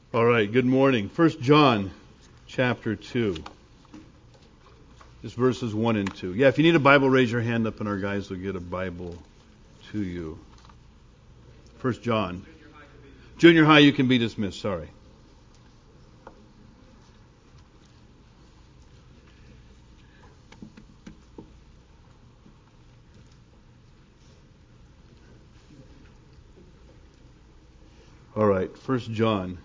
All right, good morning. 1 John chapter 2. Just verses 1 and 2. Yeah, if you need a Bible, raise your hand up and our guys will get a Bible to you. 1 John. Junior high, you can be dismissed. Sorry. All right, 1 John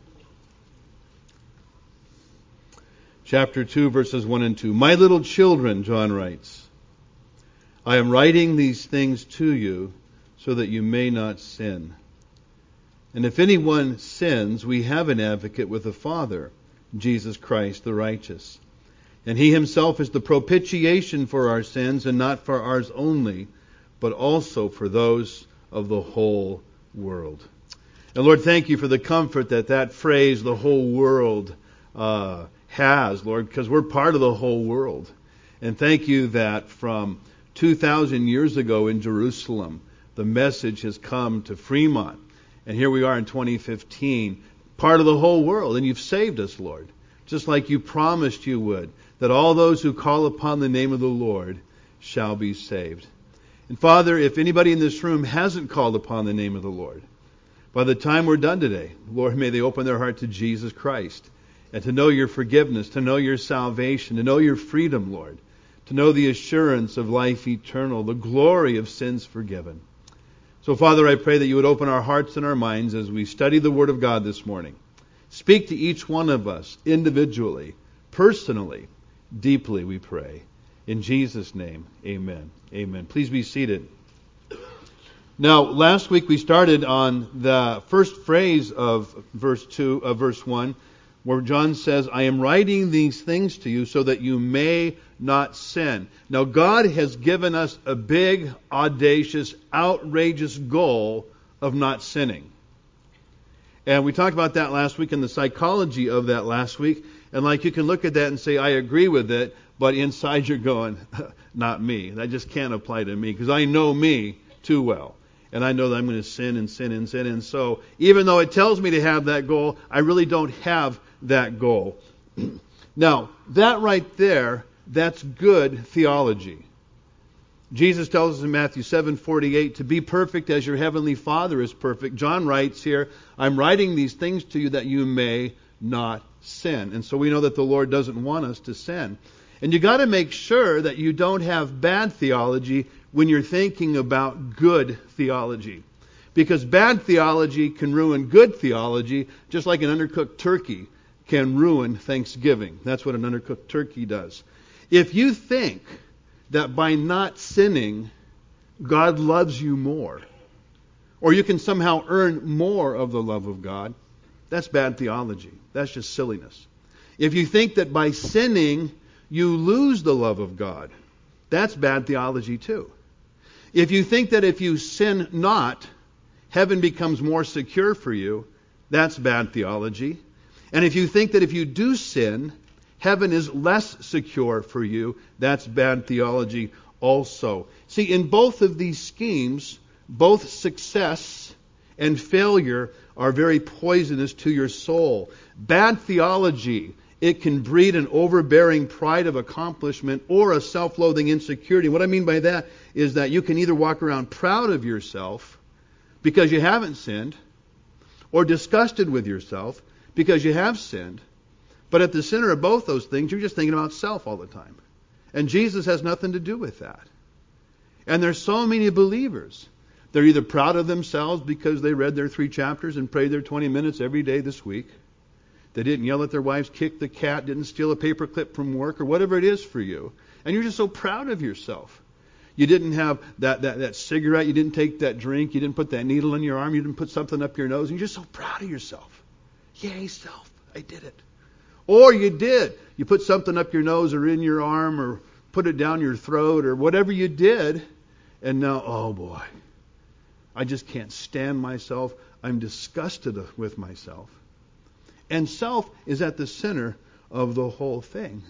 chapter 2, verses 1 and 2. My little children, John writes, I am writing these things to you so that you may not sin. And if anyone sins, we have an advocate with the Father, Jesus Christ the righteous. And he himself is the propitiation for our sins, and not for ours only, but also for those of the whole world. And Lord, thank you for the comfort that phrase, the whole world, has, Lord, because we're part of the whole world. And thank you that from 2,000 years ago in Jerusalem, the message has come to Fremont. And here we are in 2015, part of the whole world. And you've saved us, Lord, just like you promised you would, that all those who call upon the name of the Lord shall be saved. And Father, if anybody in this room hasn't called upon the name of the Lord, by the time we're done today, Lord, may they open their heart to Jesus Christ and to know your forgiveness, to know your salvation, to know your freedom, Lord, to know the assurance of life eternal, the glory of sins forgiven. So, Father, I pray that you would open our hearts and our minds as we study the Word of God this morning. Speak to each one of us individually, personally, deeply, we pray. In Jesus' name, amen. Amen. Please be seated. Now, last week we started on the first phrase of verse 1, where John says, I am writing these things to you so that you may not sin. Now, God has given us a big, audacious, outrageous goal of not sinning. And we talked about that last week and the psychology of that last week. And like you can look at that and say, I agree with it, but inside you're going, not me. That just can't apply to me because I know me too well. And I know that I'm going to sin and sin and sin. And so even though it tells me to have that goal, I really don't have that goal. Now, that right there, that's good theology. Jesus tells us in Matthew 7:48 to be perfect as your heavenly Father is perfect. John writes here, I'm writing these things to you that you may not sin. And so we know that the Lord doesn't want us to sin. And you got to make sure that you don't have bad theology when you're thinking about good theology. Because bad theology can ruin good theology, just like an undercooked turkey can ruin Thanksgiving. That's what an undercooked turkey does. If you think that by not sinning, God loves you more, or you can somehow earn more of the love of God, that's bad theology. That's just silliness. If you think that by sinning, you lose the love of God, that's bad theology too. If you think that if you sin not, heaven becomes more secure for you, that's bad theology. And if you think that if you do sin, heaven is less secure for you, that's bad theology also. See, in both of these schemes, both success and failure are very poisonous to your soul. Bad theology, it can breed an overbearing pride of accomplishment or a self-loathing insecurity. What I mean by that is that you can either walk around proud of yourself because you haven't sinned, or disgusted with yourself because you have sinned. But at the center of both those things, you're just thinking about self all the time. And Jesus has nothing to do with that. And there's so many believers. They're either proud of themselves because they read their 3 chapters and prayed their 20 minutes every day this week. They didn't yell at their wives, kick the cat, didn't steal a paper clip from work, or whatever it is for you. And you're just so proud of yourself. You didn't have that cigarette, you didn't take that drink, you didn't put that needle in your arm, you didn't put something up your nose, and you're just so proud of yourself. Yay, self, I did it. Or you did. You put something up your nose or in your arm or put it down your throat or whatever you did, and now, oh boy, I just can't stand myself. I'm disgusted with myself. And self is at the center of the whole thing.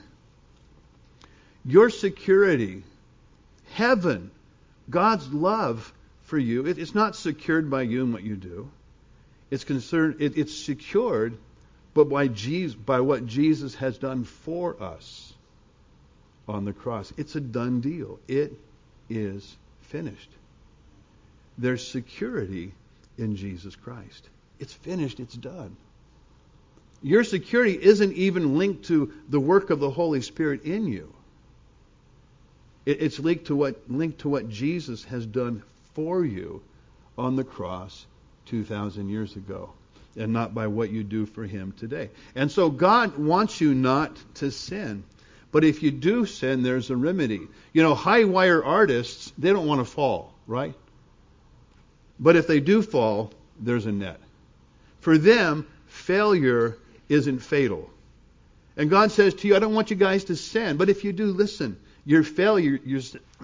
Your security, heaven, God's love for you, it's not secured by you and what you do. It's secured but by what Jesus has done for us on the cross. It's a done deal. It is finished. There's security in Jesus Christ. It's finished. It's done. Your security isn't even linked to the work of the Holy Spirit in you. It's linked to what Jesus has done for you on the cross 2,000 years ago, and not by what you do for Him today. And so God wants you not to sin. But if you do sin, there's a remedy. High wire artists, they don't want to fall, right? But if they do fall, there's a net. For them, failure isn't fatal. And God says to you, I don't want you guys to sin. But if you do, listen, your failure, your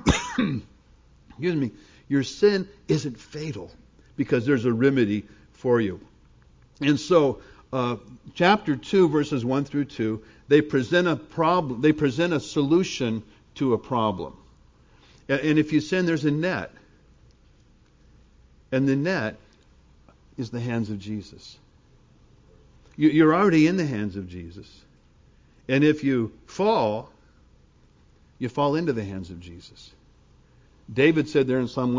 sin isn't fatal, because there's a remedy for you. And so, chapter 2, verses 1 through 2, they present a problem. They present a solution to a problem. And if you sin, there's a net. And the net is the hands of Jesus. You're already in the hands of Jesus. And if you fall into the hands of Jesus. David said there in Psalm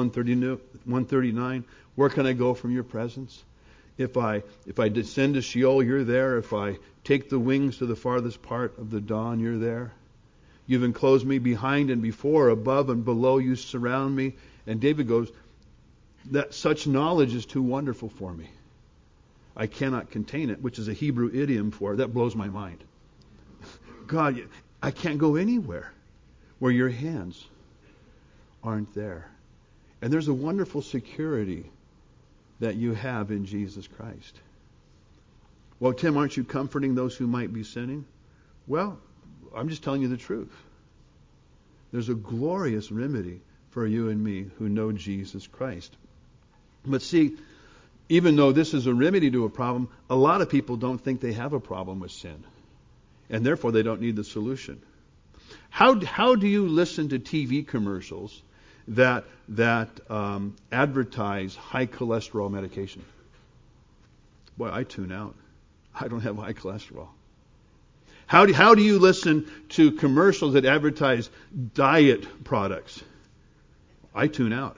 139, where can I go from your presence? If I descend to Sheol, you're there. If I take the wings to the farthest part of the dawn, you're there. You've enclosed me behind and before, above and below, you surround me. And David goes, that such knowledge is too wonderful for me. I cannot contain it, which is a Hebrew idiom for, that blows my mind. God, I can't go anywhere where your hands aren't there. And there's a wonderful security that you have in Jesus Christ. Well, Tim, aren't you comforting those who might be sinning? Well, I'm just telling you the truth. There's a glorious remedy for you and me who know Jesus Christ. But see, even though this is a remedy to a problem, a lot of people don't think they have a problem with sin. And therefore they don't need the solution. How do you listen to TV commercials that advertise high cholesterol medication? Boy, I tune out. I don't have high cholesterol. How do you listen to commercials that advertise diet products? I tune out.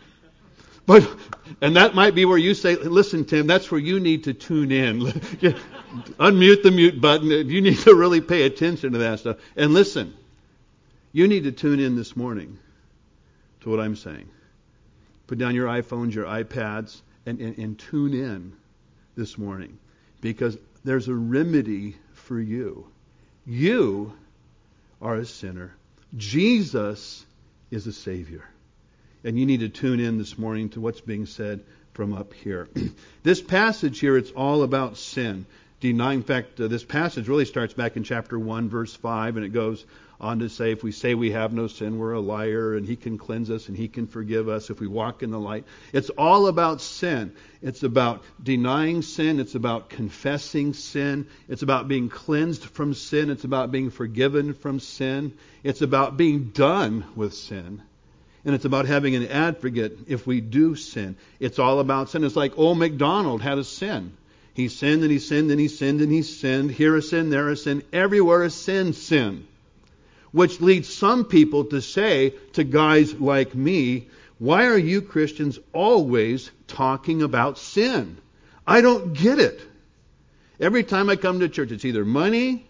And that might be where you say, listen, Tim, that's where you need to tune in. Unmute the mute button. You need to really pay attention to that stuff. And listen, you need to tune in this morning to what I'm saying. Put down your iPhones, your iPads, and tune in this morning. Because there's a remedy for you. You are a sinner. Jesus is a Savior. And you need to tune in this morning to what's being said from up here. This passage here, it's all about sin. In fact, this passage really starts back in chapter 1, verse 5, and it goes on to say, if we say we have no sin, we're a liar, and He can cleanse us, and He can forgive us if we walk in the light. It's all about sin. It's about denying sin. It's about confessing sin. It's about being cleansed from sin. It's about being forgiven from sin. It's about being done with sin. And it's about having an advocate if we do sin. It's all about sin. It's like old MacDonald had a sin. He sinned and he sinned and he sinned and he sinned. Here a sin, there a sin, everywhere a sin. Which leads some people to say to guys like me, why are you Christians always talking about sin? I don't get it. Every time I come to church, it's either money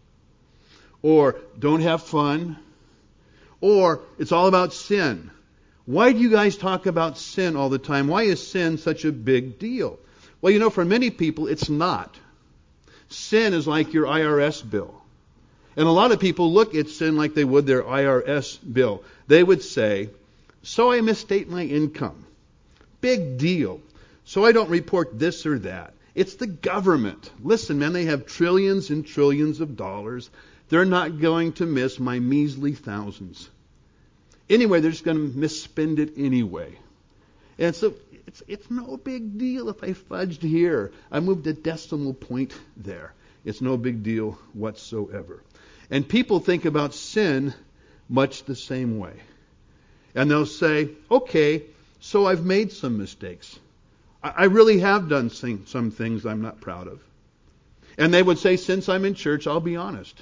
or don't have fun, or it's all about sin. Why do you guys talk about sin all the time? Why is sin such a big deal? Well, for many people, it's not. Sin is like your IRS bill. And a lot of people look at sin like they would their IRS bill. They would say, so I misstate my income. Big deal. So I don't report this or that. It's the government. Listen, man, they have trillions and trillions of dollars. They're not going to miss my measly thousands. Anyway, they're just going to misspend it anyway. And so it's no big deal if I fudged here. I moved a decimal point there. It's no big deal whatsoever. And people think about sin much the same way. And they'll say, okay, so I've made some mistakes. I really have done some things I'm not proud of. And they would say, since I'm in church, I'll be honest.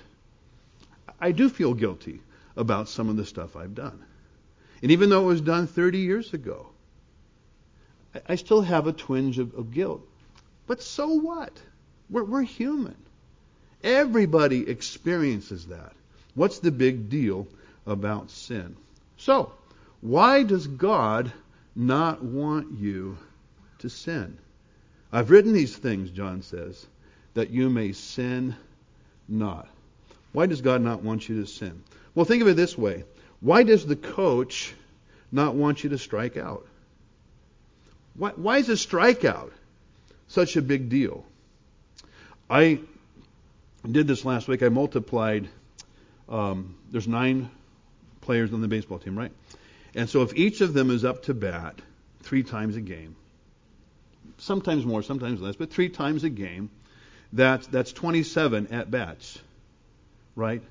I do feel guilty about some of the stuff I've done. And even though it was done 30 years ago, I still have a twinge of guilt. But so what? We're human. Everybody experiences that. What's the big deal about sin? So, why does God not want you to sin? I've written these things, John says, that you may sin not. Why does God not want you to sin? Well, think of it this way. Why does the coach not want you to strike out? Why is a strikeout such a big deal? I did this last week. I multiplied, there's 9 players on the baseball team, right? And so if each of them is up to bat 3 times a game, sometimes more, sometimes less, but 3 times a game, that's 27 at bats, right?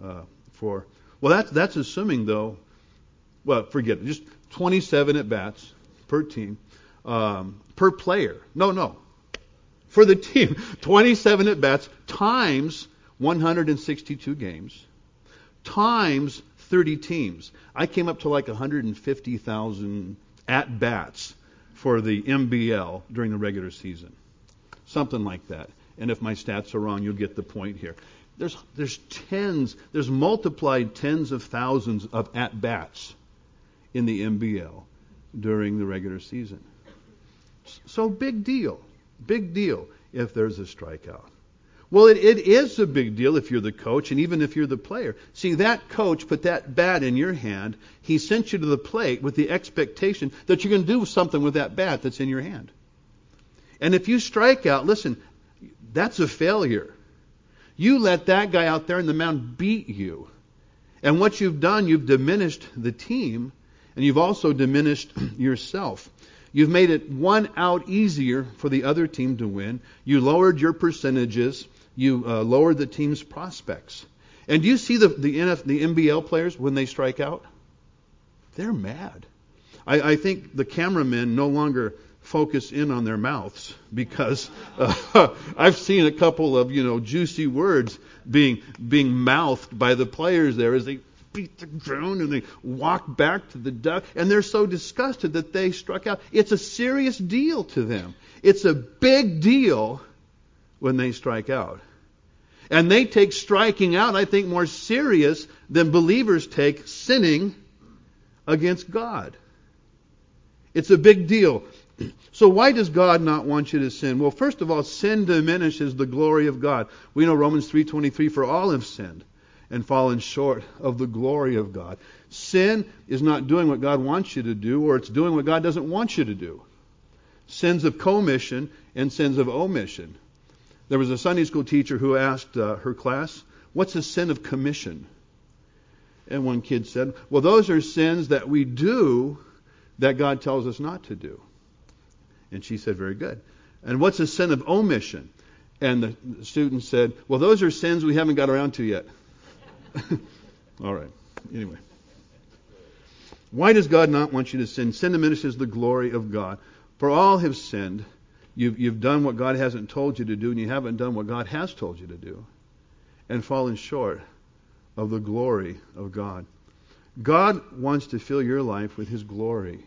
That's assuming though, well, forget it, just 27 at bats per team, per player. No. For the team, 27 at bats times 162 games times 30 teams. I came up to like 150,000 at bats for the MBL during the regular season. Something like that. And if my stats are wrong, you'll get the point here. There's multiplied tens of thousands of at bats in the MBL during the regular season. So big deal if there's a strikeout. Well, it is a big deal if you're the coach and even if you're the player. See, that coach put that bat in your hand. He sent you to the plate with the expectation that you're going to do something with that bat that's in your hand. And if you strike out, listen, that's a failure. You let that guy out there in the mound beat you. And what you've done, you've diminished the team and you've also diminished yourself. You've made it 1 out easier for the other team to win. You lowered your percentages. You lowered the team's prospects. And do you see the NBL players when they strike out? They're mad. I think the cameramen no longer focus in on their mouths because I've seen a couple of juicy words being mouthed by the players there as they beat the ground and they walk back to the duck, and they're so disgusted that they struck out. It's a serious deal to them. It's a big deal when they strike out. And they take striking out, I think, more serious than believers take sinning against God. It's a big deal. So why does God not want you to sin? Well, first of all, sin diminishes the glory of God. We know Romans 3:23, for all have sinned and fallen short of the glory of God. Sin is not doing what God wants you to do, or it's doing what God doesn't want you to do. Sins of commission and sins of omission. There was a Sunday school teacher who asked her class, what's a sin of commission? And one kid said, well, those are sins that we do that God tells us not to do. And she said, very good. And what's a sin of omission? And the student said, well, those are sins we haven't got around to yet. All right. Anyway. Why does God not want you to sin? Sin diminishes the glory of God. For all have sinned. You've done what God hasn't told you to do, and you haven't done what God has told you to do, and fallen short of the glory of God. God wants to fill your life with His glory,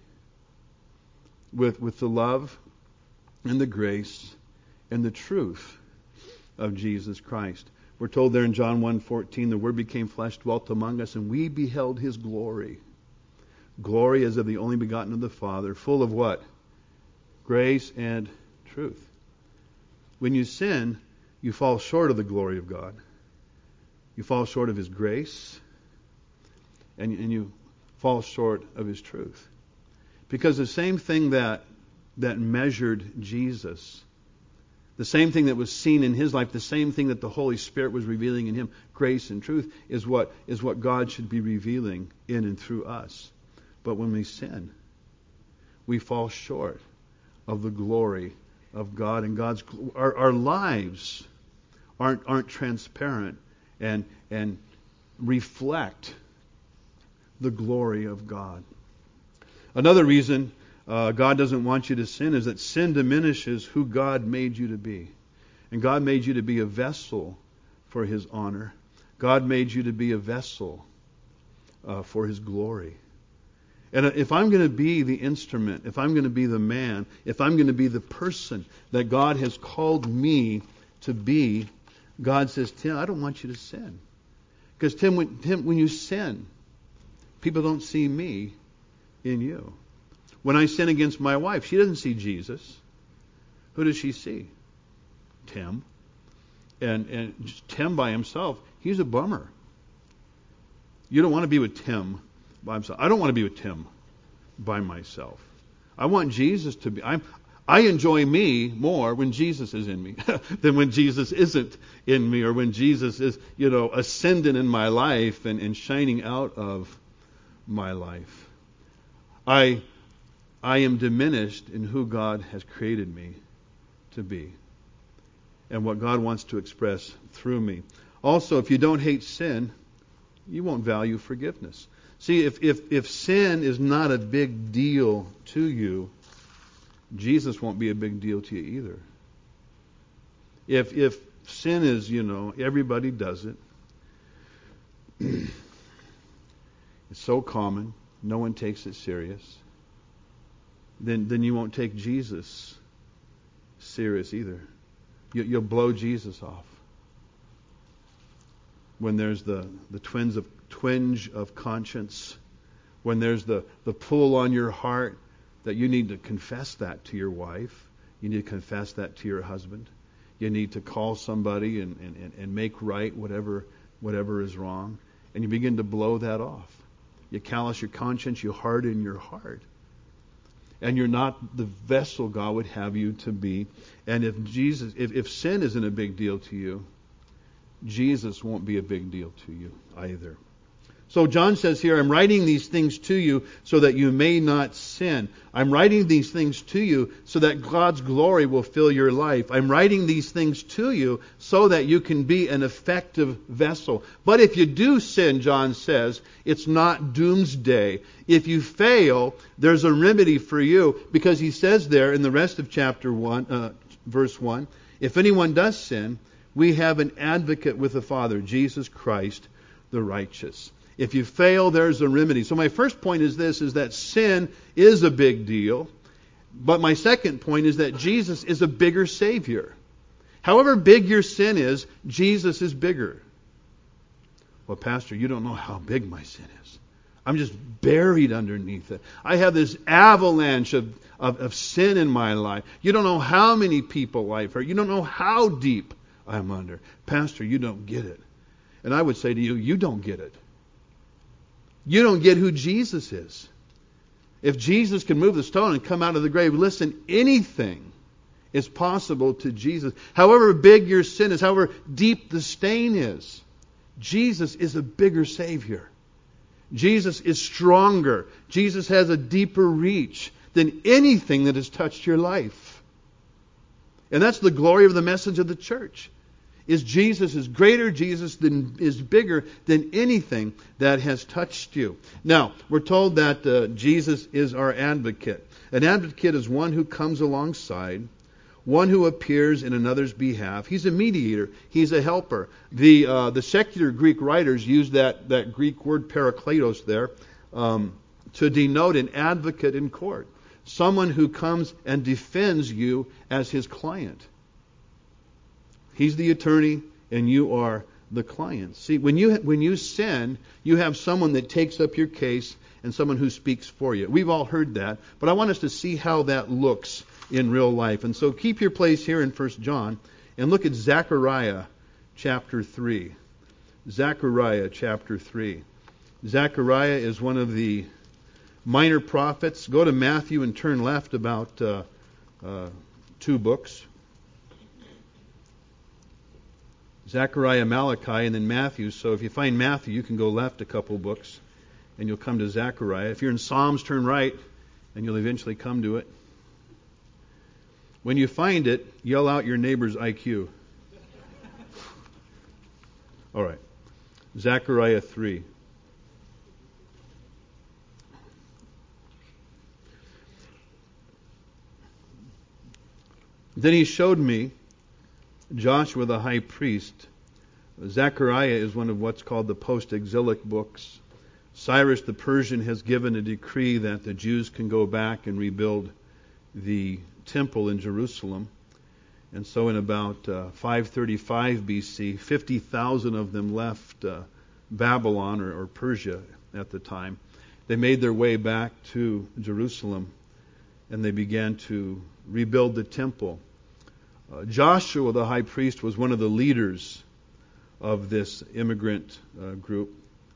with the love and the grace and the truth of Jesus Christ. We're told there in John 1:14, the Word became flesh, dwelt among us, and we beheld His glory. Glory as of the only begotten of the Father, full of what? Grace and truth. When you sin, you fall short of the glory of God. You fall short of His grace, and you fall short of His truth. Because the same thing that measured Jesus, the same thing that was seen in His life, the same thing that the Holy Spirit was revealing in Him, grace and truth, is what God should be revealing in and through us. But when we sin, we fall short of the glory of God, and our lives aren't transparent and reflect the glory of God. Another reason God doesn't want you to sin is that sin diminishes who God made you to be. And God made you to be a vessel for His honor. God made you to be a vessel for His glory. And if I'm going to be the instrument, if I'm going to be the man, if I'm going to be the person that God has called me to be, God says, Tim, I don't want you to sin. Because Tim, when you sin, people don't see me in you. When I sin against my wife, she doesn't see Jesus. Who does she see? Tim. And just Tim by himself, he's a bummer. You don't want to be with Tim by himself. I don't want to be with Tim by myself. I want Jesus to be. I enjoy me more when Jesus is in me than when Jesus isn't in me, or when Jesus is, ascendant in my life and shining out of my life. I am diminished in who God has created me to be and what God wants to express through me. Also, if you don't hate sin, you won't value forgiveness. See, if sin is not a big deal to you, Jesus won't be a big deal to you either. If sin is, everybody does it. It's so common, no one takes it serious. Then you won't take Jesus serious either. You'll blow Jesus off. When there's the twinge of conscience, when there's the pull on your heart that you need to confess that to your wife, you need to confess that to your husband, you need to call somebody and make right whatever is wrong, and you begin to blow that off. You callous your conscience, you harden your heart. And you're not the vessel God would have you to be. And if sin isn't a big deal to you, Jesus won't be a big deal to you either. So John says here, I'm writing these things to you so that you may not sin. I'm writing these things to you so that God's glory will fill your life. I'm writing these things to you so that you can be an effective vessel. But if you do sin, John says, it's not doomsday. If you fail, there's a remedy for you, because he says there in the rest of chapter 1, verse 1, if anyone does sin, we have an advocate with the Father, Jesus Christ the righteous. If you fail, there's a remedy. So my first point is this, is that sin is a big deal. But my second point is that Jesus is a bigger Savior. However big your sin is, Jesus is bigger. Well, Pastor, you don't know how big my sin is. I'm just buried underneath it. I have this avalanche of sin in my life. You don't know how many people I've hurt. You don't know how deep I'm under. Pastor, you don't get it. And I would say to you, you don't get it. You don't get who Jesus is. If Jesus can move the stone and come out of the grave, listen, anything is possible to Jesus. However big your sin is, however deep the stain is, Jesus is a bigger Savior. Jesus is stronger. Jesus has a deeper reach than anything that has touched your life. And that's the glory of the message of the church. Is Jesus is greater, Jesus is bigger than anything that has touched you. Now, we're told that Jesus is our advocate. An advocate is one who comes alongside, one who appears in another's behalf. He's a mediator. He's a helper. The secular Greek writers use that Greek word parakletos there to denote an advocate in court. Someone who comes and defends you as his client. He's the attorney and you are the client. See, when you sin, you have someone that takes up your case and someone who speaks for you. We've all heard that, but I want us to see how that looks in real life. And so keep your place here in 1 John and look at Zechariah chapter 3. Zechariah chapter 3. Zechariah is one of the minor prophets. Go to Matthew and turn left about 2 books. Zechariah, Malachi, and then Matthew. So if you find Matthew, you can go left a couple books, and you'll come to Zechariah. If you're in Psalms, turn right, and you'll eventually come to it. When you find it, yell out your neighbor's IQ. All right. Zechariah 3. Then he showed me Joshua the high priest. Zechariah is one of what's called the post-exilic books. Cyrus the Persian has given a decree that the Jews can go back and rebuild the temple in Jerusalem. And so in about 535 BC, 50,000 of them left Babylon or Persia at the time. They made their way back to Jerusalem and they began to rebuild the temple. Joshua the high priest was one of the leaders of this immigrant group.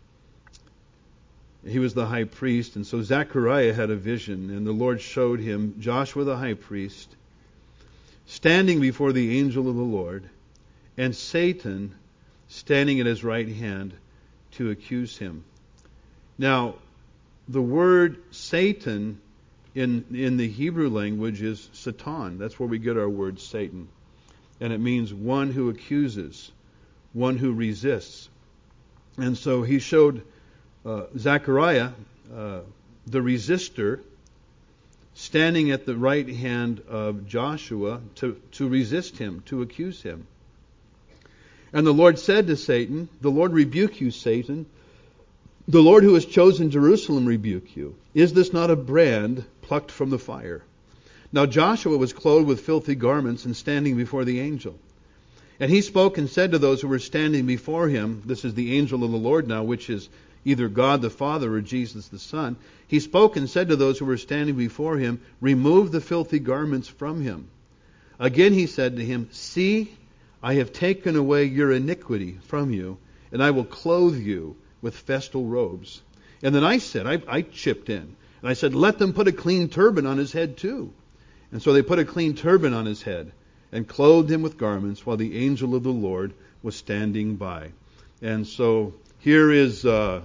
He was the high priest, and so Zechariah had a vision, and the Lord showed him Joshua the high priest standing before the angel of the Lord, and Satan standing at his right hand to accuse him. Now, the word Satan in the Hebrew language is Satan. That's where we get our word Satan. And it means one who accuses, one who resists. And so he showed Zechariah, the resistor, standing at the right hand of Joshua to resist him, to accuse him. And the Lord said to Satan, "The Lord rebuke you, Satan. The Lord who has chosen Jerusalem rebuke you. Is this not a brand plucked from the fire?" Now Joshua was clothed with filthy garments and standing before the angel. And he spoke and said to those who were standing before him, this is the angel of the Lord now, which is either God the Father or Jesus the Son. He spoke and said to those who were standing before him, "Remove the filthy garments from him." Again he said to him, "See, I have taken away your iniquity from you, and I will clothe you with festal robes." And then I said, I chipped in, and I said, "Let them put a clean turban on his head too." And so they put a clean turban on his head and clothed him with garments while the angel of the Lord was standing by. And so here is, we'll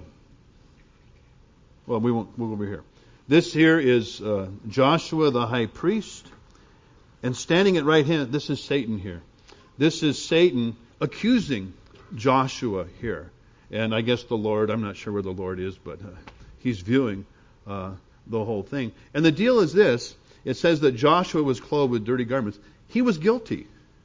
go over here. This here is Joshua the high priest, and standing at right hand, this is Satan here. This is Satan accusing Joshua here. And I guess the Lord, I'm not sure where the Lord is, but he's viewing the whole thing. And the deal is this. It says that Joshua was clothed with dirty garments. He was guilty.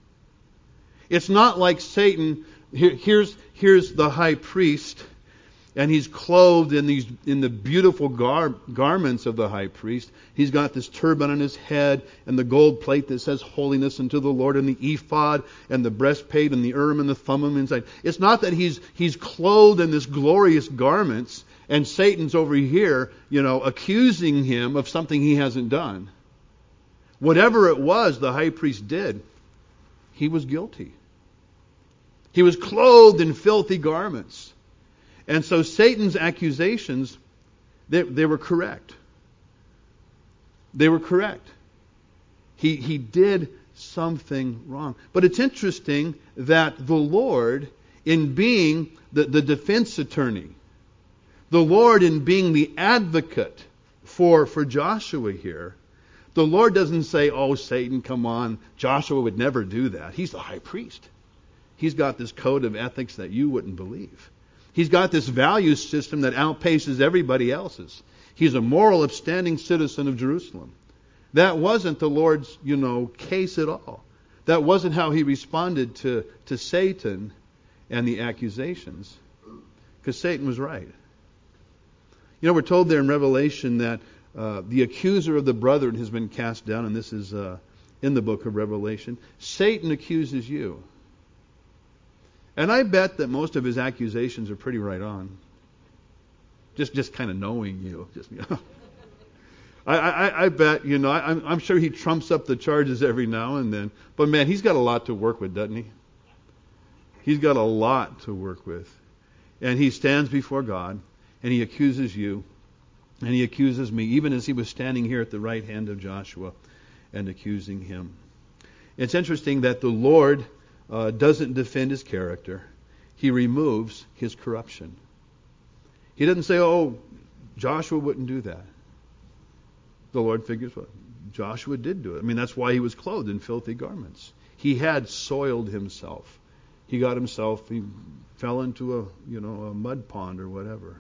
It's not like Satan, here's the high priest, and he's clothed in the beautiful garments of the high priest. He's got this turban on his head and the gold plate that says holiness unto the Lord, and the ephod and the breastplate and the urim and the thummim inside. It's not that he's clothed in this glorious garments and Satan's over here, accusing him of something he hasn't done. Whatever it was the high priest did, he was guilty. He was clothed in filthy garments. And so Satan's accusations, they were correct. They were correct. He did something wrong. But it's interesting that the Lord, in being the defense attorney, the Lord in being the advocate for Joshua here, the Lord doesn't say, "Oh, Satan, come on. Joshua would never do that. He's the high priest. He's got this code of ethics that you wouldn't believe. He's got this value system that outpaces everybody else's. He's a moral, upstanding citizen of Jerusalem." That wasn't the Lord's, case at all. That wasn't how he responded to Satan and the accusations. Because Satan was right. We're told there in Revelation that the accuser of the brethren has been cast down, and this is in the book of Revelation. Satan accuses you. And I bet that most of his accusations are pretty right on. Just kind of knowing you. I bet, I'm sure he trumps up the charges every now and then. But man, he's got a lot to work with, doesn't he? He's got a lot to work with. And he stands before God, and he accuses you, and he accuses me, even as he was standing here at the right hand of Joshua and accusing him. It's interesting that the Lord doesn't defend his character. He removes his corruption. He doesn't say, "Oh, Joshua wouldn't do that." The Lord figures, well, Joshua did do it. That's why he was clothed in filthy garments. He had soiled himself. He fell into a mud pond or whatever.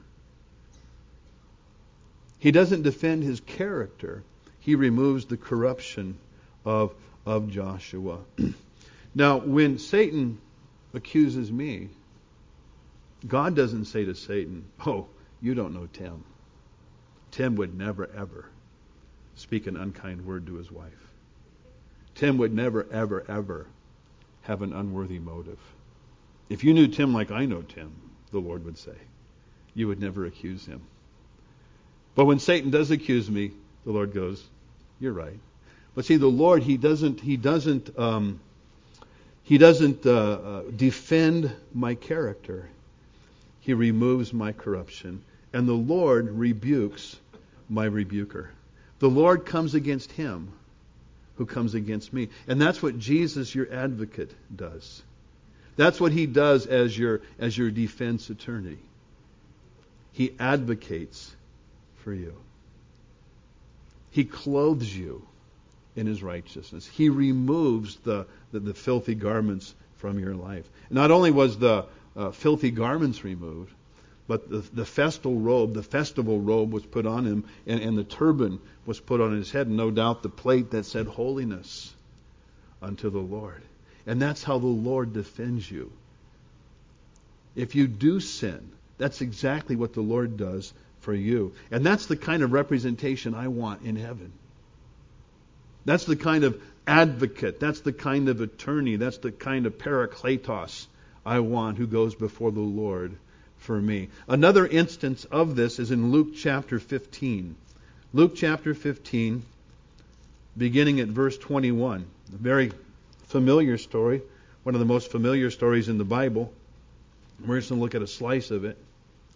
He doesn't defend his character. He removes the corruption of Joshua. Now, when Satan accuses me, God doesn't say to Satan, "Oh, you don't know Tim. Tim would never, ever speak an unkind word to his wife. Tim would never, ever, ever have an unworthy motive. If you knew Tim like I know Tim," the Lord would say, "you would never accuse him." But when Satan does accuse me, the Lord goes, "You're right." But see, the Lord, He doesn't defend my character. He removes my corruption. And the Lord rebukes my rebuker. The Lord comes against him who comes against me. And that's what Jesus, your advocate, does. That's what He does as your defense attorney. He advocates for you. He clothes you in His righteousness. He removes the filthy garments from your life. Not only was the filthy garments removed, but the festival robe was put on him, and the turban was put on his head, and no doubt the plate that said holiness unto the Lord. And that's how the Lord defends you. If you do sin, that's exactly what the Lord does for you. And that's the kind of representation I want in heaven. That's the kind of advocate, that's the kind of attorney, that's the kind of parakletos I want who goes before the Lord for me. Another instance of this is in Luke chapter 15. Luke chapter 15, beginning at verse 21. A very familiar story, one of the most familiar stories in the Bible. We're just going to look at a slice of it.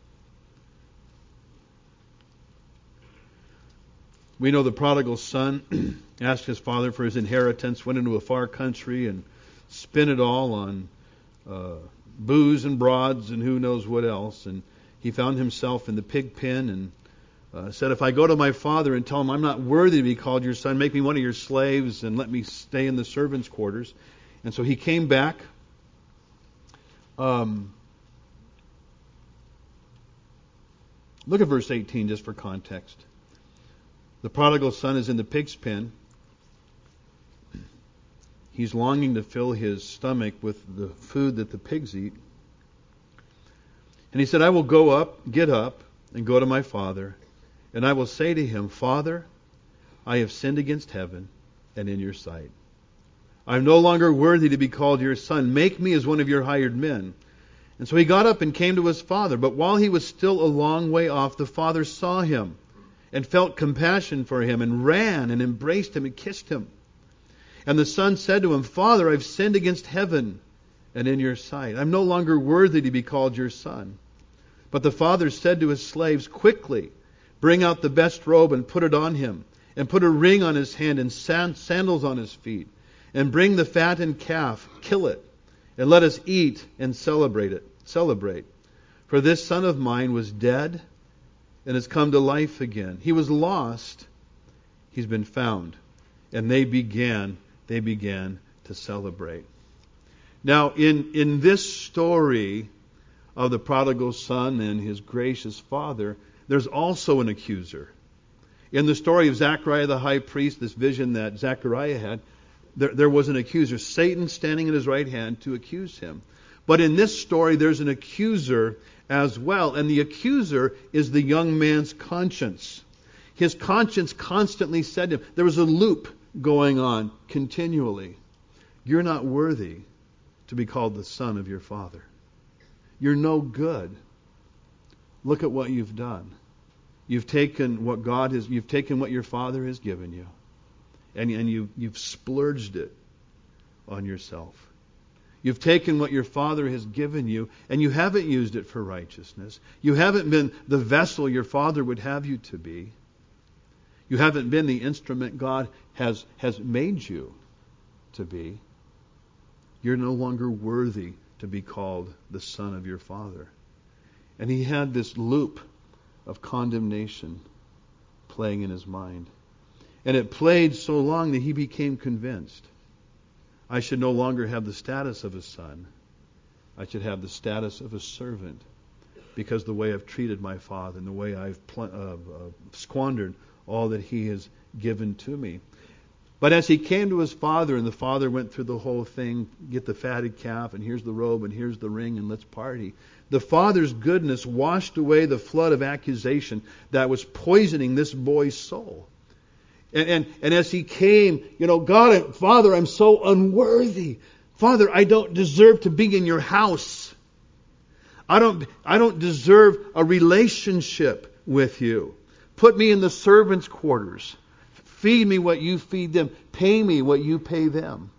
We know the prodigal son asked his father for his inheritance, went into a far country and spent it all on booze and broads and who knows what else. And he found himself in the pig pen and said, "If I go to my father and tell him I'm not worthy to be called your son, make me one of your slaves and let me stay in the servants' quarters." And so he came back. Look at verse 18 just for context. The prodigal son is in the pig's pen. He's longing to fill his stomach with the food that the pigs eat. And he said, "I will get up, and go to my father, and I will say to him, Father, I have sinned against heaven and in your sight. I am no longer worthy to be called your son. Make me as one of your hired men." And so he got up and came to his father. But while he was still a long way off, the father saw him and felt compassion for him and ran and embraced him and kissed him. And the son said to him, "Father, I've sinned against heaven and in your sight. I'm no longer worthy to be called your son." But the father said to his slaves, "Quickly, bring out the best robe and put it on him, and put a ring on his hand and sandals on his feet. And bring the fattened calf, kill it, and let us eat and celebrate. For this son of mine was dead and has come to life again. He was lost, he's been found." And they began to celebrate. Now, in this story of the prodigal son and his gracious father, there's also an accuser. In the story of Zechariah the high priest, this vision that Zechariah had, there was an accuser, Satan standing at his right hand to accuse him. But in this story, there's an accuser as well. And the accuser is the young man's conscience. His conscience constantly said to him, there was a loop going on continually. You're not worthy to be called the son of your father. You're no good. Look at what you've done. You've taken what your father has given you, and you've splurged it on yourself. You've taken what your father has given you, and you haven't used it for righteousness. You haven't been the vessel your father would have you to be. You haven't been the instrument God has made you to be. You're no longer worthy to be called the son of your father. And he had this loop of condemnation playing in his mind. And it played so long that he became convinced. I should no longer have the status of a son. I should have the status of a servant, because the way I've treated my father and the way I've squandered all that he has given to me. But as he came to his father, and the father went through the whole thing, get the fatted calf, and here's the robe, and here's the ring, and let's party. The father's goodness washed away the flood of accusation that was poisoning this boy's soul. And as he came, God, Father, I'm so unworthy. Father, I don't deserve to be in your house. I don't deserve a relationship with you. Put me in the servants' quarters. Feed me what you feed them. Pay me what you pay them.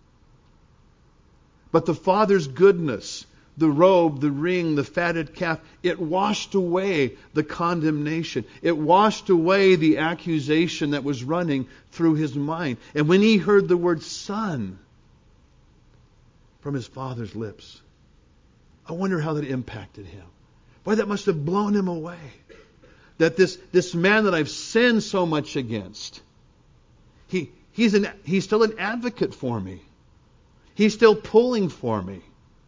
But the Father's goodness, the robe, the ring, the fatted calf, it washed away the condemnation. It washed away the accusation that was running through his mind. And when he heard the word son from his father's lips, I wonder how that impacted him. Boy, that must have blown him away. That this man that I've sinned so much against, he's still an advocate for me. He's still pulling for me.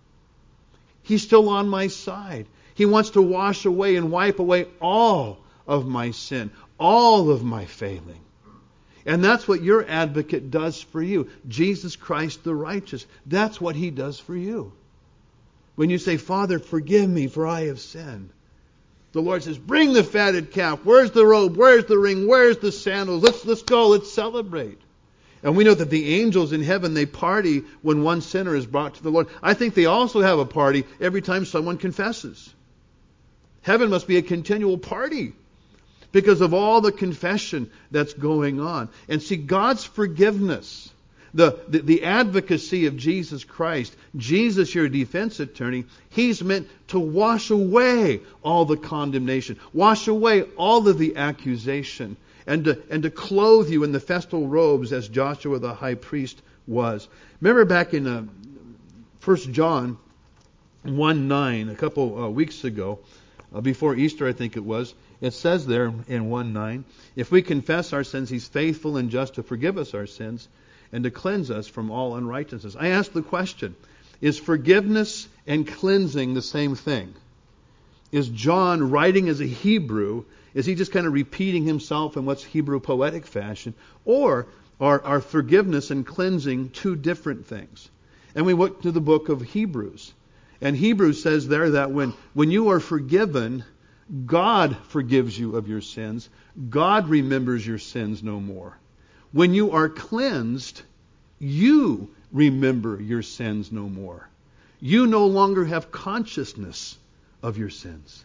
He's still on my side. He wants to wash away and wipe away all of my sin, all of my failing. And that's what your advocate does for you. Jesus Christ the righteous. That's what he does for you. When you say, Father, forgive me, for I have sinned. The Lord says, bring the fatted calf. Where's the robe? Where's the ring? Where's the sandals? Let's go. Let's celebrate. And we know that the angels in heaven, they party when one sinner is brought to the Lord. I think they also have a party every time someone confesses. Heaven must be a continual party because of all the confession that's going on. And see, God's forgiveness, the advocacy of Jesus Christ, Jesus, your defense attorney, he's meant to wash away all the condemnation, wash away all of the accusation, and to clothe you in the festal robes as Joshua the high priest was. Remember back in 1 John 1:9, a couple weeks ago, before Easter I think it was, it says there in 1:9, if we confess our sins, he's faithful and just to forgive us our sins and to cleanse us from all unrighteousness. I ask the question, is forgiveness and cleansing the same thing? Is John, writing as a Hebrew, is he just kind of repeating himself in what's Hebrew poetic fashion? Or are forgiveness and cleansing two different things? And we look to the book of Hebrews. And Hebrews says there that when you are forgiven, God forgives you of your sins. God remembers your sins no more. When you are cleansed, you remember your sins no more. You no longer have consciousness of your sins.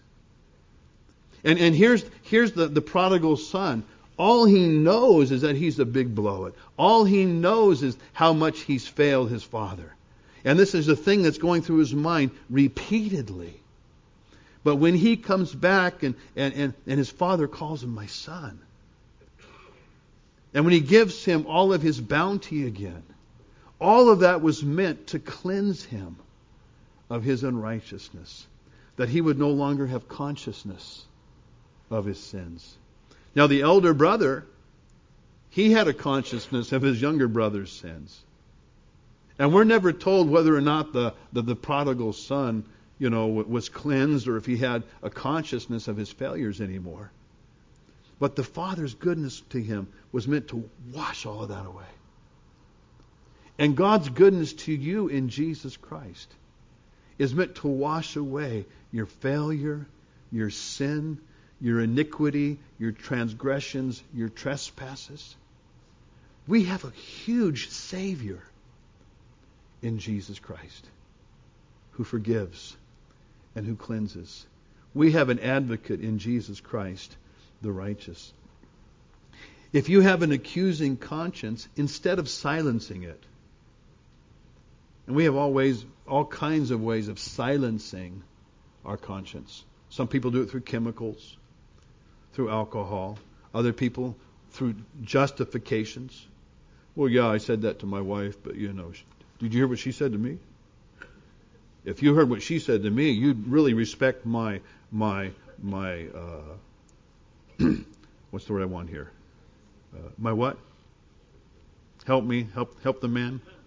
And here's the prodigal son. All he knows is that he's a big blow-it. All he knows is how much he's failed his father. And this is the thing that's going through his mind repeatedly. But when he comes back and his father calls him my son, and when he gives him all of his bounty again, all of that was meant to cleanse him of his unrighteousness, that he would no longer have consciousness of his sins. Now the elder brother, he had a consciousness of his younger brother's sins. And we're never told whether or not the prodigal son, was cleansed or if he had a consciousness of his failures anymore. But the Father's goodness to him was meant to wash all of that away. And God's goodness to you in Jesus Christ is meant to wash away your failure, your sin, your iniquity, your transgressions, your trespasses. We have a huge Savior in Jesus Christ who forgives and who cleanses. We have an advocate in Jesus Christ, the righteous. If you have an accusing conscience, instead of silencing it, and we have all kinds of ways of silencing our conscience. Some people do it through chemicals, through alcohol. Other people through justifications. Well, yeah, I said that to my wife, but did you hear what she said to me? If you heard what she said to me, you'd really respect my what's the word I want here? My what? Help me. Help the man.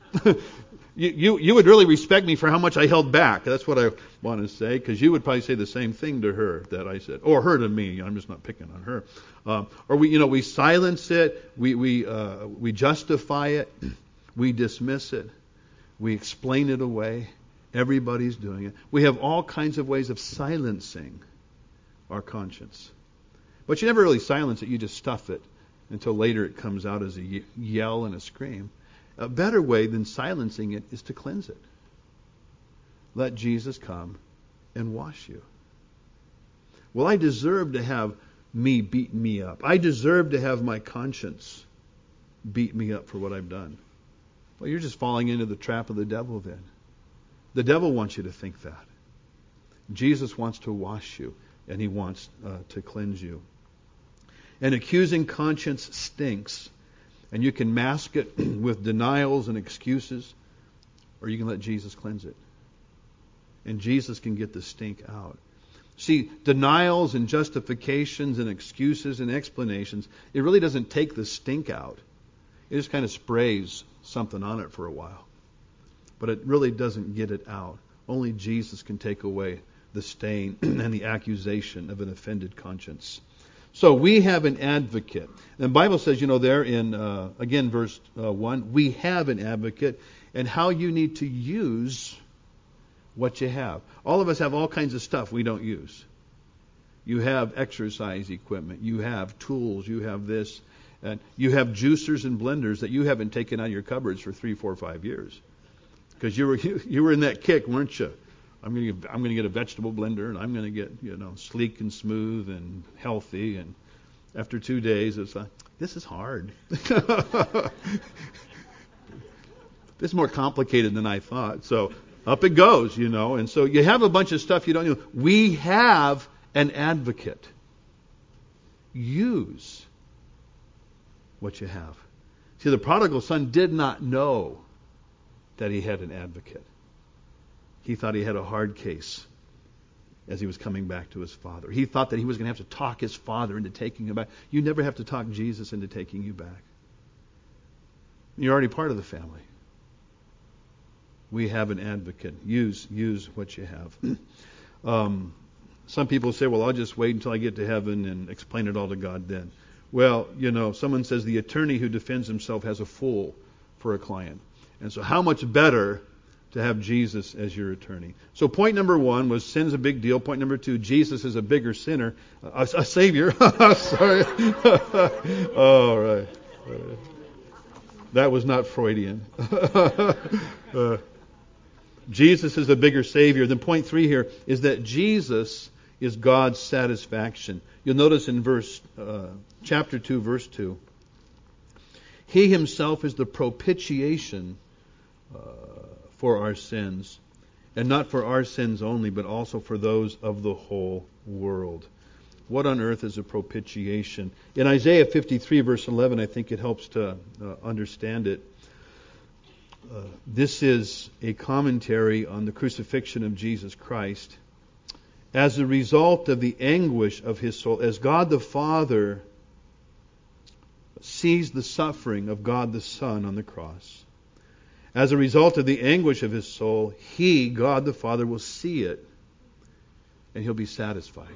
You would really respect me for how much I held back. That's what I want to say, because you would probably say the same thing to her that I said, or her to me. I'm just not picking on her. Or we silence it, we justify it, we dismiss it, we explain it away. Everybody's doing it. We have all kinds of ways of silencing our conscience. But you never really silence it, you just stuff it until later it comes out as a yell and a scream. A better way than silencing it is to cleanse it. Let Jesus come and wash you. Well, I deserve to have me beat me up. I deserve to have my conscience beat me up for what I've done. Well, you're just falling into the trap of the devil then. The devil wants you to think that. Jesus wants to wash you, and he wants to cleanse you. An accusing conscience stinks, and you can mask it with denials and excuses, or you can let Jesus cleanse it. And Jesus can get the stink out. See, denials and justifications and excuses and explanations, it really doesn't take the stink out. It just kind of sprays something on it for a while. But it really doesn't get it out. Only Jesus can take away the stain and the accusation of an offended conscience. So we have an advocate. And the Bible says, there in, again, verse 1, we have an advocate, and how you need to use what you have. All of us have all kinds of stuff we don't use. You have exercise equipment. You have tools. You have this. And you have juicers and blenders that you haven't taken out of your cupboards for 3, 4, 5 years. Because you were in that kick, weren't you? I'm going to get a vegetable blender, and I'm going to get sleek and smooth and healthy. And after 2 days, it's like, this is hard. This is more complicated than I thought. So up it goes, And so you have a bunch of stuff you don't know. We have an advocate. Use what you have. See, the prodigal son did not know that he had an advocate. He thought he had a hard case as he was coming back to his father. He thought that he was going to have to talk his father into taking him back. You never have to talk Jesus into taking you back. You're already part of the family. We have an advocate. Use what you have. Some people say, well, I'll just wait until I get to heaven and explain it all to God then. Well, someone says the attorney who defends himself has a fool for a client. And so how much better to have Jesus as your attorney. So point number 1 was sin's a big deal. Point number 2, Jesus is a bigger sinner, a savior. Sorry. All right. That was not Freudian. Jesus is a bigger savior. Then point 3 here is that Jesus is God's satisfaction. You'll notice in chapter 2, verse 2, He himself is the propitiation for our sins, and not for our sins only, but also for those of the whole world. What on earth is a propitiation? In Isaiah 53, verse 11, I think it helps to understand it. This is a commentary on the crucifixion of Jesus Christ. As a result of the anguish of his soul, as God the Father sees the suffering of God the Son on the cross, as a result of the anguish of his soul, he, God the Father, will see it and he'll be satisfied.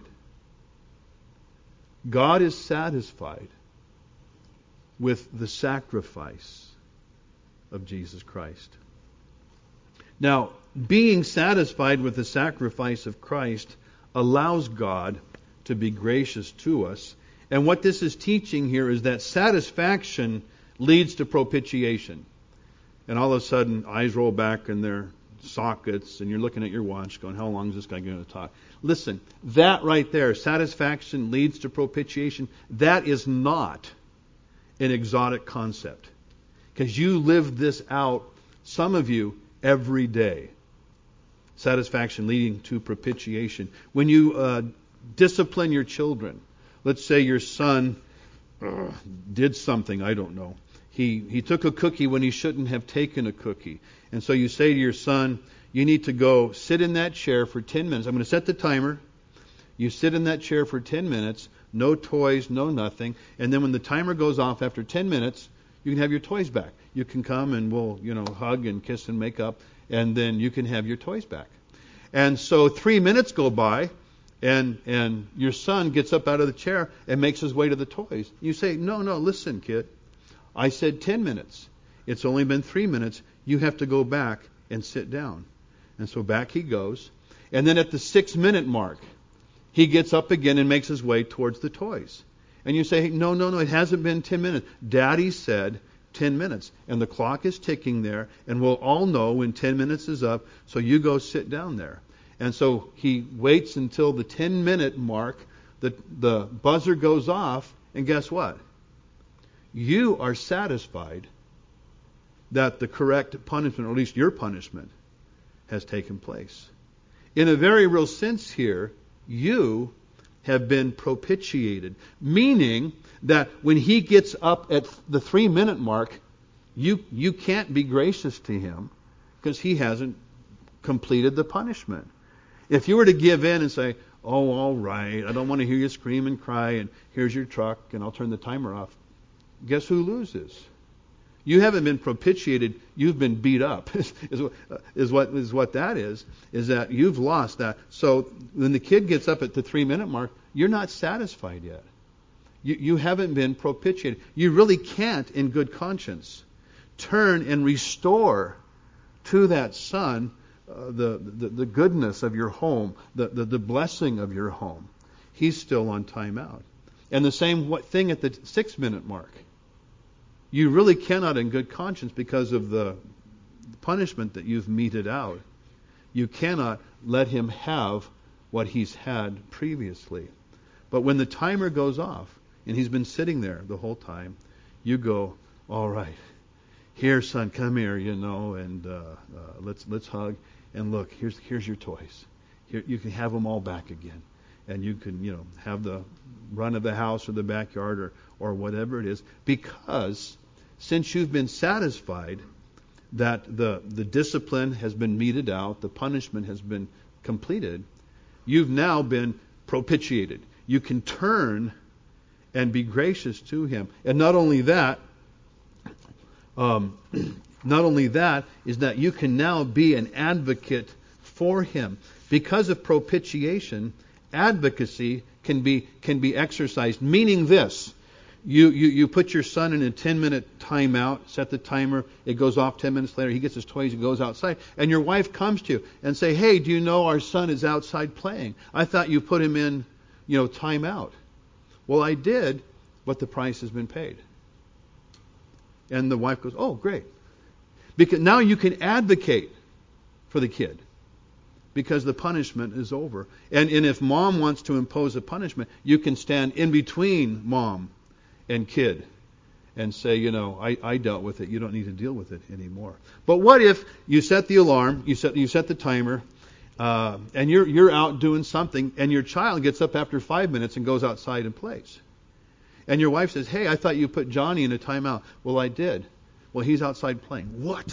God is satisfied with the sacrifice of Jesus Christ. Now, being satisfied with the sacrifice of Christ allows God to be gracious to us. And what this is teaching here is that satisfaction leads to propitiation. And all of a sudden, eyes roll back in their sockets, and you're looking at your watch going, how long is this guy going to talk? Listen, that right there, satisfaction leads to propitiation, that is not an exotic concept. Because you live this out, some of you, every day. Satisfaction leading to propitiation. When you discipline your children, let's say your son did something, I don't know. He took a cookie when he shouldn't have taken a cookie. And so you say to your son, you need to go sit in that chair for 10 minutes. I'm going to set the timer. You sit in that chair for 10 minutes, no toys, no nothing. And then when the timer goes off after 10 minutes, You can have your toys back. You can come and we'll, hug and kiss and make up, and then you can have your toys back. And so 3 minutes go by, and your son gets up out of the chair and makes his way to the toys. You say, no, listen, kid. I said 10 minutes. It's only been 3 minutes. You have to go back and sit down. And so back he goes. And then at the 6-minute mark, he gets up again and makes his way towards the toys. And you say, no, it hasn't been 10 minutes. Daddy said 10 minutes. And the clock is ticking there, and we'll all know when 10 minutes is up, so you go sit down there. And so he waits until the 10-minute mark, the buzzer goes off, and guess what? You are satisfied that the correct punishment, or at least your punishment, has taken place. In a very real sense here, you have been propitiated, meaning that when he gets up at the 3-minute mark, you can't be gracious to him because he hasn't completed the punishment. If you were to give in and say, oh, all right, I don't want to hear you scream and cry, and here's your truck, and I'll turn the timer off, guess who loses? You haven't been propitiated, you've been beat up, is what that is that you've lost that. So when the kid gets up at the 3-minute mark, you're not satisfied yet. You haven't been propitiated. You really can't, in good conscience, turn and restore to that son the goodness of your home, the blessing of your home. He's still on timeout. And the same thing at the 6-minute mark. You really cannot in good conscience, because of the punishment that you've meted out, you cannot let him have what he's had previously. But when the timer goes off, and he's been sitting there the whole time, you go, all right, here, son, come here, and let's hug. And look, here's your toys. Here, you can have them all back again. And you can, have the run of the house or the backyard or whatever it is. Because since you've been satisfied that the discipline has been meted out, the punishment has been completed, you've now been propitiated. You can turn and be gracious to him. And not only that is that you can now be an advocate for him. Because of propitiation, advocacy can be exercised. Meaning this: you put your son in a 10-minute timeout, set the timer, it goes off 10 minutes later, he gets his toys, he goes outside, and your wife comes to you and say, hey, do you know our son is outside playing? I thought you put him in, timeout. Well, I did, but the price has been paid. And the wife goes, oh, great. Because now you can advocate for the kid, because the punishment is over. And if mom wants to impose a punishment, you can stand in between mom and kid and say, I dealt with it. You don't need to deal with it anymore. But what if you set the alarm, you set the timer, and you're out doing something, and your child gets up after 5 minutes and goes outside and plays. And your wife says, hey, I thought you put Johnny in a timeout. Well, I did. Well, he's outside playing. What?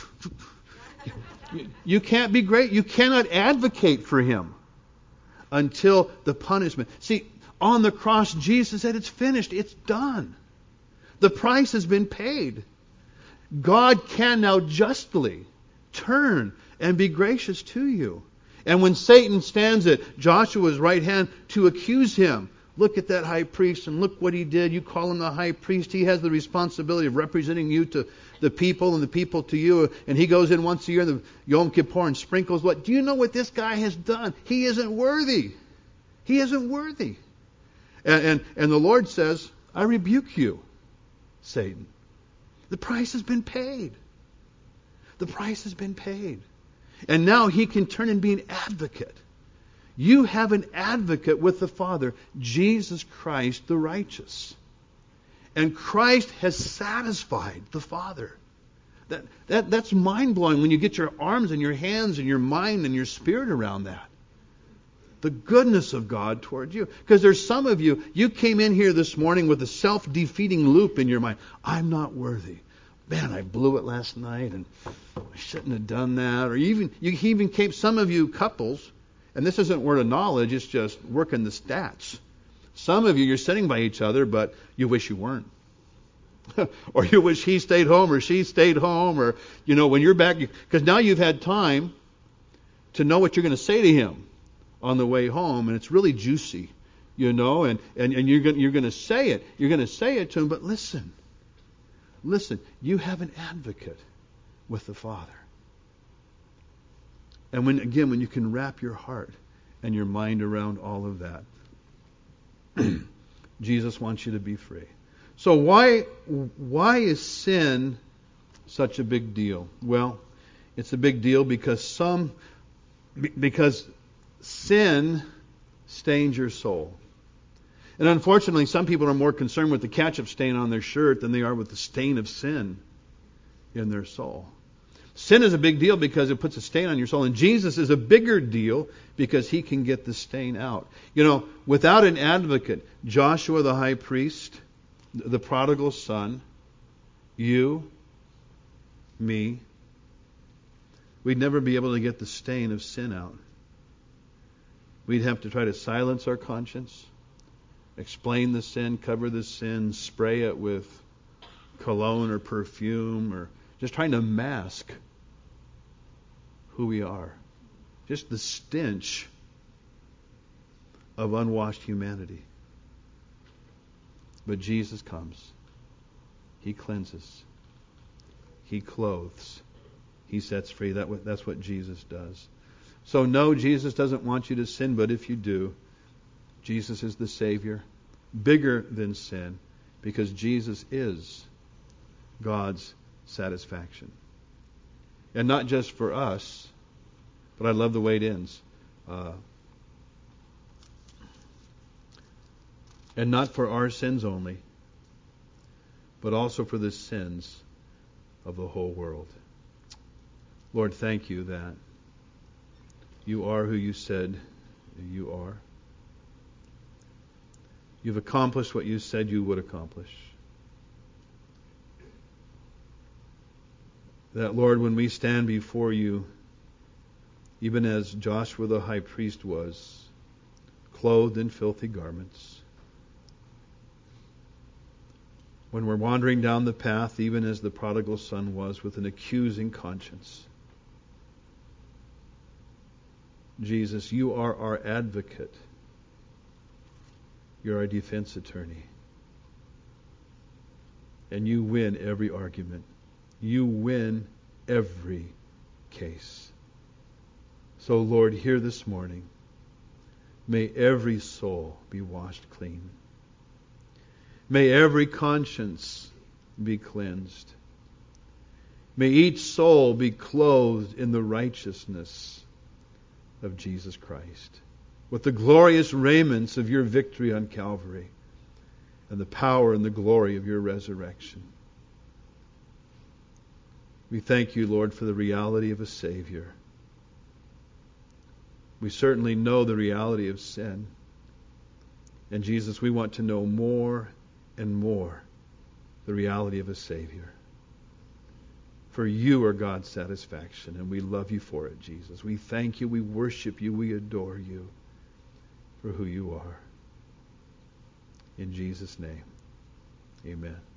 You can't be great. You cannot advocate for him until the punishment. See, on the cross, Jesus said, it's finished. It's done. The price has been paid. God can now justly turn and be gracious to you. And when Satan stands at Joshua's right hand to accuse him, look at that high priest and look what he did. You call him the high priest. He has the responsibility of representing you to the people and the people to you. And he goes in once a year, the Yom Kippur, and sprinkles what? Do you know what this guy has done? He isn't worthy. He isn't worthy. And the Lord says, I rebuke you, Satan. The price has been paid. The price has been paid. And now he can turn and be an advocate. You have an advocate with the Father, Jesus Christ the righteous. And Christ has satisfied the Father. That's mind-blowing when you get your arms and your hands and your mind and your spirit around that. The goodness of God towards you. Because there's some of you, you came in here this morning with a self-defeating loop in your mind. I'm not worthy. Man, I blew it last night and I shouldn't have done that. Or you even came, some of you couples, and this isn't word of knowledge, it's just working the stats. Some of you, you're sitting by each other, but you wish you weren't. Or you wish he stayed home or she stayed home, or, when you're back, because now you've had time to know what you're going to say to him on the way home, and it's really juicy, and you're going to say it. You're going to say it to him, but listen, you have an advocate with the Father. And when you can wrap your heart and your mind around all of that, Jesus wants you to be free. So why is sin such a big deal? Well, it's a big deal because sin stains your soul. And unfortunately, some people are more concerned with the ketchup stain on their shirt than they are with the stain of sin in their soul. Sin is a big deal because it puts a stain on your soul. And Jesus is a bigger deal because he can get the stain out. Without an advocate, Joshua the high priest, the prodigal son, you, me, we'd never be able to get the stain of sin out. We'd have to try to silence our conscience, explain the sin, cover the sin, spray it with cologne or perfume, or just trying to mask who we are. Just the stench of unwashed humanity. But Jesus comes. He cleanses. He clothes. He sets free. That's what Jesus does. So no, Jesus doesn't want you to sin, but if you do, Jesus is the Savior, bigger than sin, because Jesus is God's satisfaction. And not just for us, but I love the way it ends. And not for our sins only, but also for the sins of the whole world. Lord, thank you that you are who you said you are. You've accomplished what you said you would accomplish. That, Lord, when we stand before you, even as Joshua the high priest was, clothed in filthy garments, when we're wandering down the path, even as the prodigal son was, with an accusing conscience, Jesus, you are our advocate. You're our defense attorney. And you win every argument. You win every case. So, Lord, here this morning, may every soul be washed clean. May every conscience be cleansed. May each soul be clothed in the righteousness of Jesus Christ, with the glorious raiments of your victory on Calvary and the power and the glory of your resurrection. We thank you, Lord, for the reality of a Savior. We certainly know the reality of sin. And Jesus, we want to know more and more the reality of a Savior. For you are God's satisfaction, and we love you for it, Jesus. We thank you, we worship you, we adore you for who you are. In Jesus' name, amen.